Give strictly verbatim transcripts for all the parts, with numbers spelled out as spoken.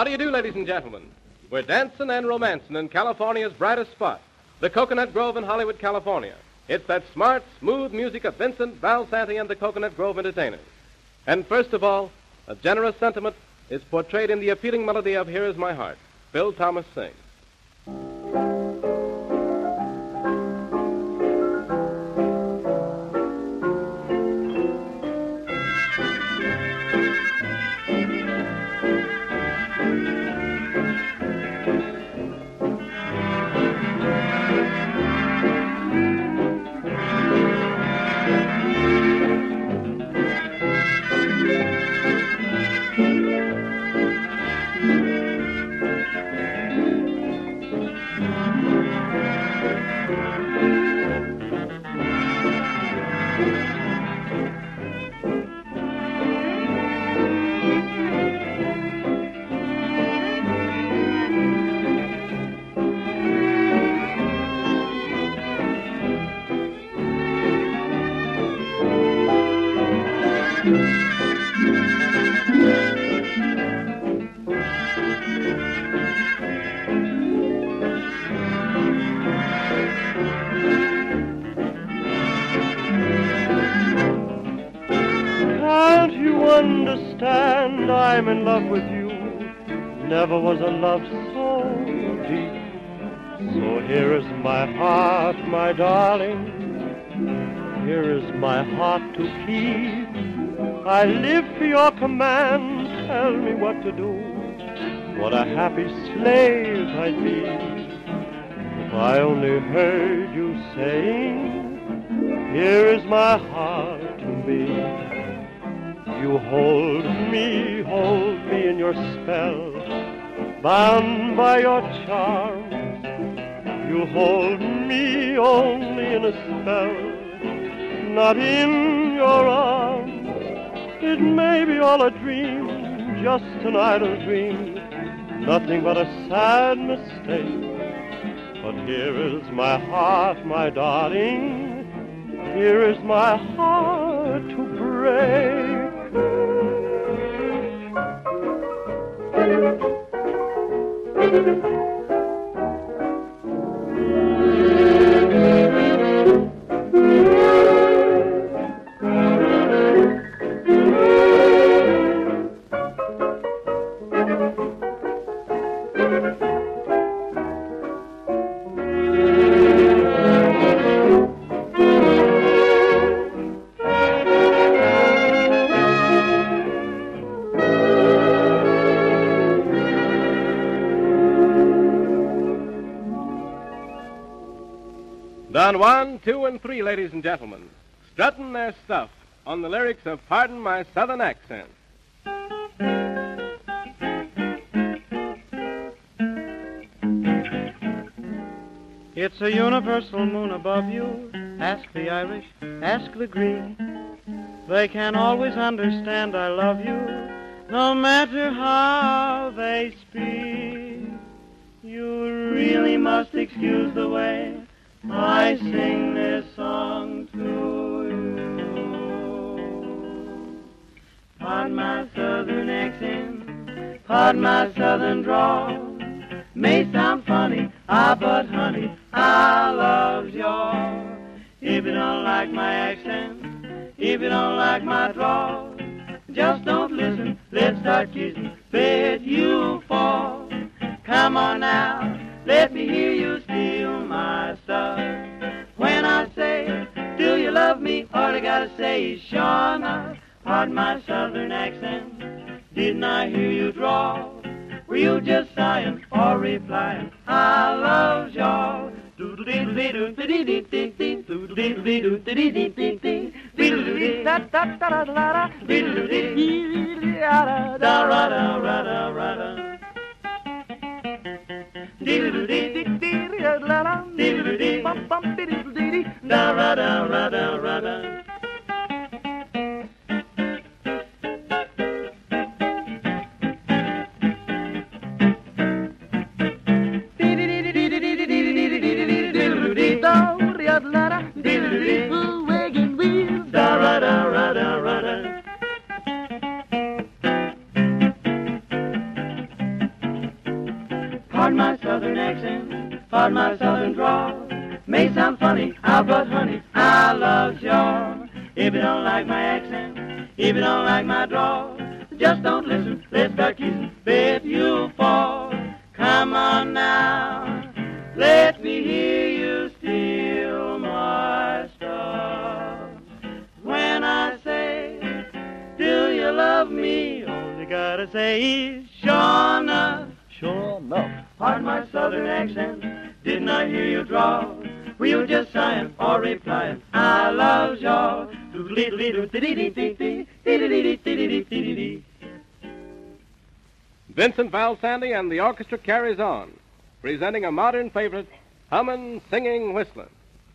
How do you do, ladies and gentlemen? We're dancing and romancing in California's brightest spot, the Coconut Grove in Hollywood, California. It's that smart, smooth music of Vincent, Val Santee, and the Coconut Grove Entertainers. And first of all, a generous sentiment is portrayed in the appealing melody of Here Is My Heart. Bill Thomas sings. Understand, I'm in love with you. Never was a love so deep. So here is my heart, my darling. Here is my heart to keep. I live for your command. Tell me what to do. What a happy slave I'd be if I only heard you saying, here is my heart to me. You hold me, hold me in your spell, bound by your charms. You hold me only in a spell, not in your arms. It may be all a dream, just an idle dream, nothing but a sad mistake. But here is my heart, my darling, here is my heart to break. Don Juan, two, and three, ladies and gentlemen, strutting their stuff on the lyrics of Pardon My Southern Accent. It's a universal moon above you. Ask the Irish, ask the Greek. They can always understand I love you, no matter how they speak. You really must excuse the way I sing this song to you. Pardon my southern accent, pardon my southern drawl. May sound funny, ah, but honey, I love y'all. If you don't like my accent, if you don't like my drawl, just don't listen, let's start kissing, bet you'll fall. Come on now, let me hear you steal my stuff. When I say, do you love me? All I gotta say is sure not. Pardon my southern accent, didn't I hear you drawl? Were you just sighing or replying, I love y'all? pardon my southern drawl. May sound funny, ah, but honey, I love y'all. If you don't like my accent, if you don't like my drawl, just don't listen, let's start kissing, bet you'll fall. Come on now, let me hear you steal my stuff. When I say, do you love me? All you gotta say is, sure enough. Sure enough. Pardon my southern accent, didn't I hear you draw? Were you just sighing or replying, I love y'all? Vincent Valsanti and the orchestra carries on, presenting a modern favorite, hummin', singing, whistling.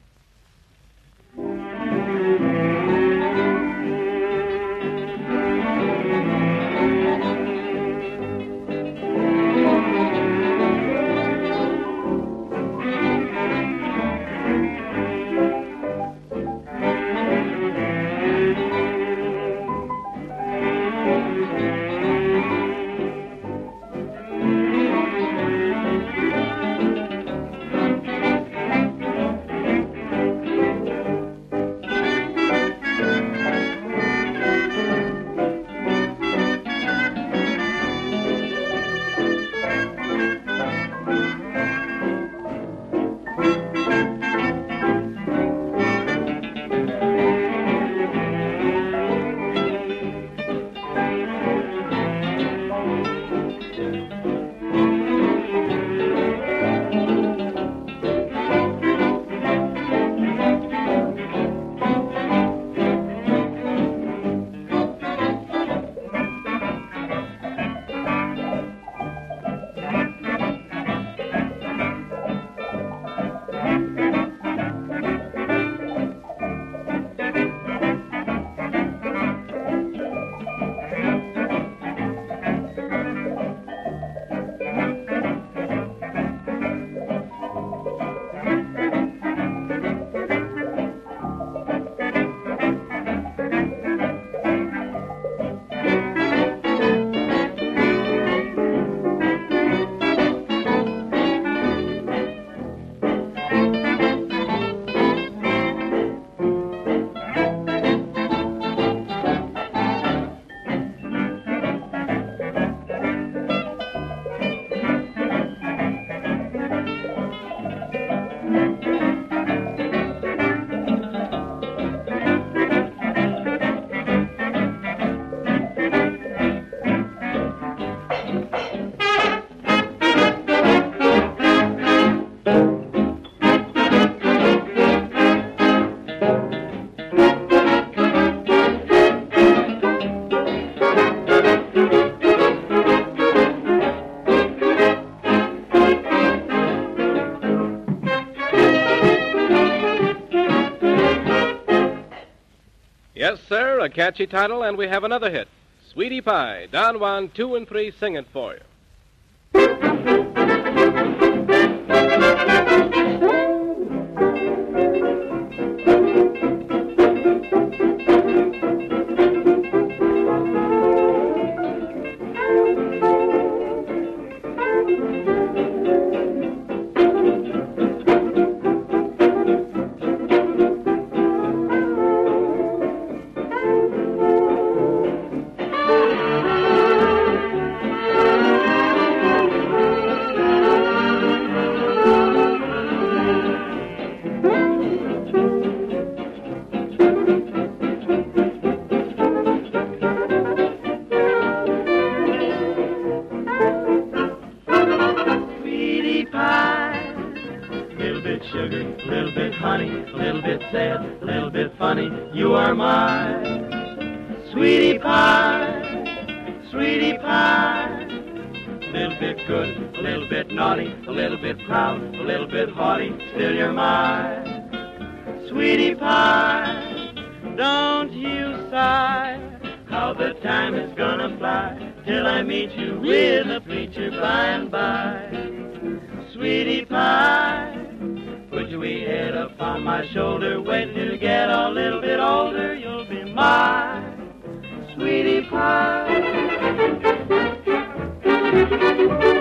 Yes, sir, a catchy title, and we have another hit. Sweetie Pie. Don Juan, two and three, sing it for you. Sugar, a little bit honey, a little bit sad, a little bit funny. You are my sweetie pie, sweetie pie. A little bit good, a little bit naughty, a little bit proud, a little bit haughty. Still you're my sweetie pie. Don't you sigh, how the time is gonna fly till I meet you with a preacher by and by. Sweetie pie, put your wee head up on my shoulder. Wait till you get a little bit older. You'll be my sweetie pie.